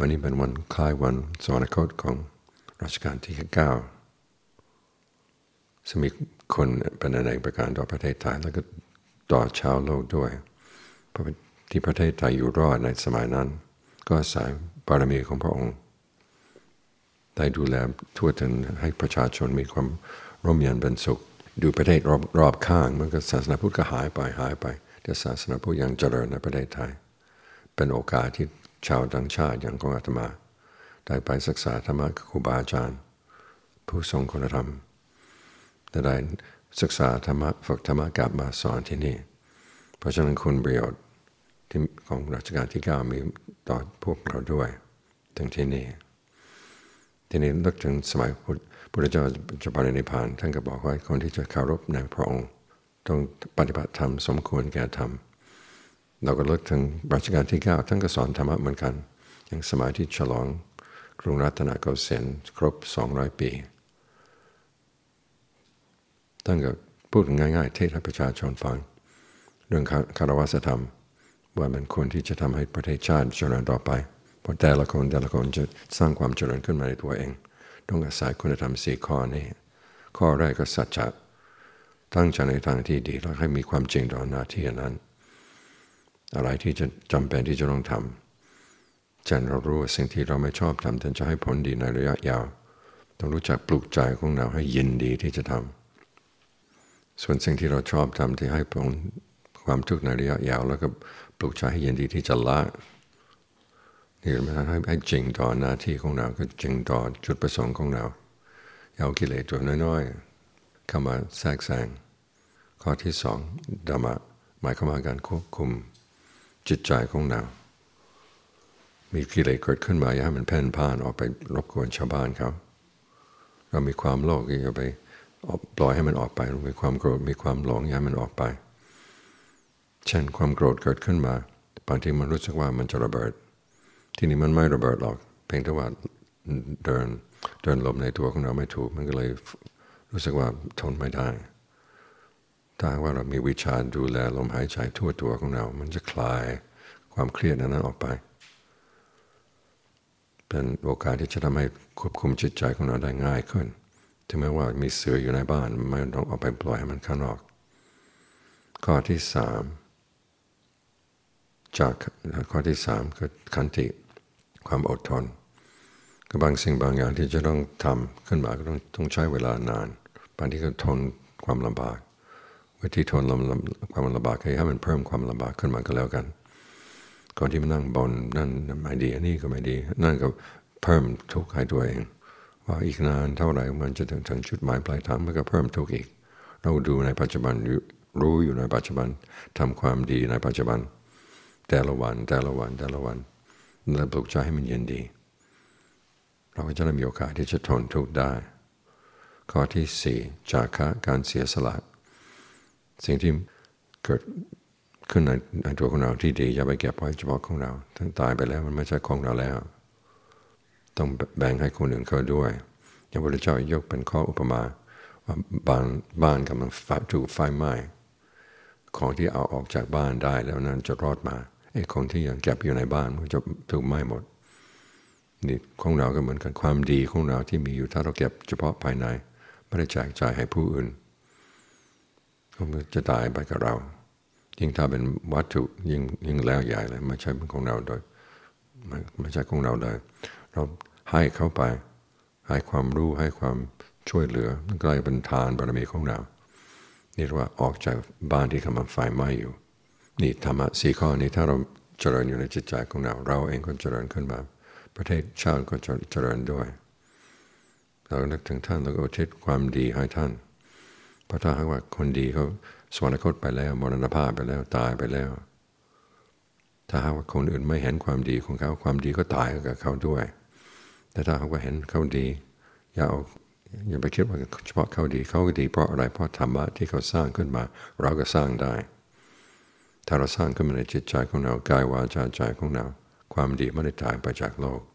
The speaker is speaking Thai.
วันนี้เป็นวันคล้ายวันสวรรคตของรัชกาลที่9ซึ่งมีคนเป็นอเนกประการต่อประเทศไทยแล้วก็ต่อชาวโลกด้วยเพราะที่ประเทศไทยอยู่รอดในสมัยนั้นก็อาศัยบารมีของพระองค์ได้ดูแลทั่วถึงให้ประชาชนมีความร่มเย็นเป็นสุขดูประเทศรอบข้างมันก็ศาสนาพุทธก็หายไปแต่ศาสนาพุทธยังเจริญในประเทศไทยเป็นโอกาสที่ชาวต่างชาติอย่างของอาตมาได้ไปศึกษาธรรมะกับครูบาอาจารย์ผู้ทรงคุณธรรมได้ศึกษาธรรมะฝึกธรรมะกลับมาสอนที่นี่เพราะฉะนั้นคุณประโยชน์ที่ของรัชกาลที่9มีต่อพวกเราด้วยถึงที่นี่นึกถึงสมัยพุทธเจ้าจะปรินิพพานท่านก็บอกว่าคนที่จะเคารพในพระองค์ต้องปฏิบัติธรรมสมควรแก่ธรรมเราก็นึกถึงรัชกาลที่9ท่านก็สอนธรรมะเหมือนกันอย่างสมัยที่ฉลองกรุงรัตนโกสินทร์ครบ200 ปีท่านก็พูดง่ายๆเทศให้ประชาชนฟังเรื่องคารวะธรรมว่ามันควรที่จะทำให้ประเทศชาติเจริญต่อไปเพราะแต่ละคนจะสร้างความเจริญขึ้นมาในตัวเองต้องอาศัยคุณธรรม4 ข้อนี้ข้อแรกก็สัจจะตั้งใจในทางที่ดีแล้วให้มีความจริงต่อหน้าที่นั้นอะไรที่จะจำเป็นที่จะต้องทำเช่นเรารู้สิ่งที่เราไม่ชอบทำแต่จะให้ผลดีในระยะยาวต้องรู้จักปลุกใจของเราให้ยินดีที่จะทำส่วนสิ่งที่เราชอบทำที่ให้ผลความทุกข์ในระยะยาวแล้วก็ปลุกใจให้ยินดีที่จะละนี่มันให้จริงต่อหน้าที่ของเราก็จริงต่อจุดประสงค์ของเราเอากิเลสตัวน้อยๆเข้ามาแทรกแซงข้อที่2ธรรมะหมายความว่าการควบคุมจิตใจของเรามีกิเลสเกิดขึ้นมาอย่าให้มันแผ่นพ่านออกไปรบกวนชาวบ้านเขาเรามีความโลภอย่าไปปล่อยให้มันออกไปมีความโกรธมีความหลงอย่าให้มันออกไปเช่นความโกรธเกิดขึ้นมาบางทีมันรู้สึกว่ามันจะระเบิดที่นี่มันไม่ระเบิดหรอกเพียงแต่ว่าเดินลมในตัวของเราไม่ถูกมันก็เลยรู้สึกว่าทนไม่ได้ถ้าว่าเรามีวิชาดูแลลมหายใจทั่วตัวของเรามันจะคลายความเครียดนั้นออกไปเป็นโอกาสที่จะทำให้ควบคุมจิตใจของเราได้ง่ายขึ้นถึงแม้ว่ามีเสืออยู่ในบ้านไม่ต้องออกไปปล่อยให้มันข้างนอกข้อที่3จากข้อที่3คือขันติความอดทนก็บางสิ่งบางอย่างที่จะต้องทำขึ้นมาก็ต้องใช้เวลานานบางทีก็ทนความลำบากวิธีทนความลำบากให้มันเพิ่มความลำบากขึ้นมาก็แล้วกันก่อนที่มันนั่งบ่นนั่นไม่ดีอันนี้ก็ไม่ดีนั่นก็เพิ่มทุกข์ให้ตัวเองว่าอีกนานเท่าไหร่มันจะถึงจุดหมายปลายทางมันก็เพิ่มทุกข์อีกเราดูในปัจจุบันรู้อยู่ในปัจจุบันทำความดีในปัจจุบันแต่ละวันแล้วปลุกใจให้มันเย็นดีเราก็จะได้มีโอกาสที่จะทนทุกข์ได้ข้อที่4จาคะการเสียสละสิ่งที่เกิดขึ้นในตัวของเราที่ดีอย่าไปเก็บไว้เฉพาะของเราทั้งตายไปแล้วมันไม่ใช่ของเราแล้วต้องแบ่งให้คนอื่นเขาด้วยอย่างพระพุทธเจ้ายกเป็นข้ออุปมาว่าบ้านกำลังถูกไฟไหม้ของที่เอาออกจากบ้านได้แล้วนั้นจะรอดมาไอ้ของที่ยังเก็บอยู่ในบ้านมันจะถูกไหม้หมดนี่ของเราก็เหมือนกันความดีของเราที่มีอยู่ถ้าเราเก็บเฉพาะภายในไม่ได้แจกจ่ายให้ผู้อื่นมันจะตายไปกับเรายิ่งถ้าเป็นวัตถุยิ่งแล้วใหญ่เลยไม่ใช่เป็นของเราโดยไม่ใช่ของเราเลยเราให้เขาไปให้ความรู้ให้ความช่วยเหลือมันกลายเป็นทานบารมีของเรานี่เรียกว่าออกจากบ้านที่กำลังไฟไหม้อยู่นี่ธรรมะ4 ข้อนี้ถ้าเราเจริญอยู่ในจิตใจของเราเองก็เจริญขึ้นมาประเทศชาติก็จะเจริญด้วยเรานึกถึงท่านแล้วก็อุทิศความดีให้ท่านเพราะถ้าหากว่าคนดีเขาสวรรคตไปแล้วมรณภาพไปแล้วตายไปแล้วถ้าหากว่าคนอื่นไม่เห็นความดีของเขาความดีก็ตายกับเขาด้วยแต่ถ้าหากว่าเห็นเขาดีอย่าไปคิดว่าเฉพาะเขาดีเพราะอะไรเพราะธรรมะที่เขาสร้างขึ้นมาเราก็สร้างได้ถ้าเราสร้างขึ้นมาในจิตใจของเรากายวาจาใจของเราความดีไม่ได้ตายไปจากโลก